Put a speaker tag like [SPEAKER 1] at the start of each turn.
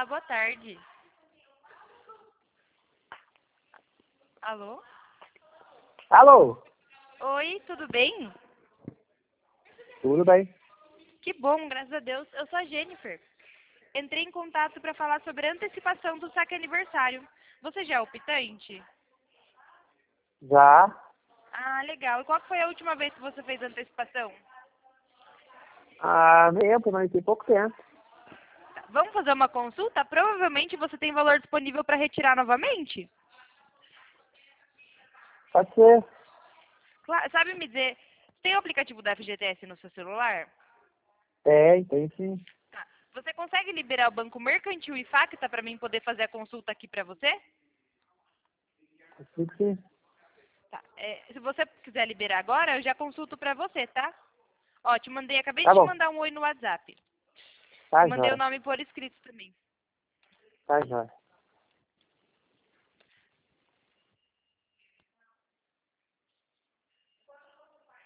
[SPEAKER 1] Olá, boa tarde. Alô?
[SPEAKER 2] Alô?
[SPEAKER 1] Oi, tudo bem?
[SPEAKER 2] Tudo bem?
[SPEAKER 1] Que bom, graças a Deus. Eu sou a Jennifer. Entrei em contato para falar sobre a antecipação do saque aniversário. Você já é optante?
[SPEAKER 2] Já
[SPEAKER 1] Ah, legal. E qual que foi a última vez que você fez a antecipação?
[SPEAKER 2] há tempo, mas tem pouco tempo.
[SPEAKER 1] Tá, vamos fazer uma consulta? Provavelmente você tem valor disponível para retirar novamente?
[SPEAKER 2] Pode ser.
[SPEAKER 1] Sabe me dizer, tem o aplicativo da FGTS no seu celular?
[SPEAKER 2] Tem sim.
[SPEAKER 1] Tá. Você consegue liberar o Banco Mercantil e Facta para mim poder fazer a consulta aqui para você?
[SPEAKER 2] Consigo sim.
[SPEAKER 1] Tá. Se você quiser liberar agora, eu já consulto para você, tá? Ó, acabei de
[SPEAKER 2] Tá
[SPEAKER 1] te
[SPEAKER 2] bom.
[SPEAKER 1] mandar um oi no WhatsApp.
[SPEAKER 2] Tá
[SPEAKER 1] Mandei o
[SPEAKER 2] jóia.
[SPEAKER 1] nome por escrito também.
[SPEAKER 2] Tá jóia.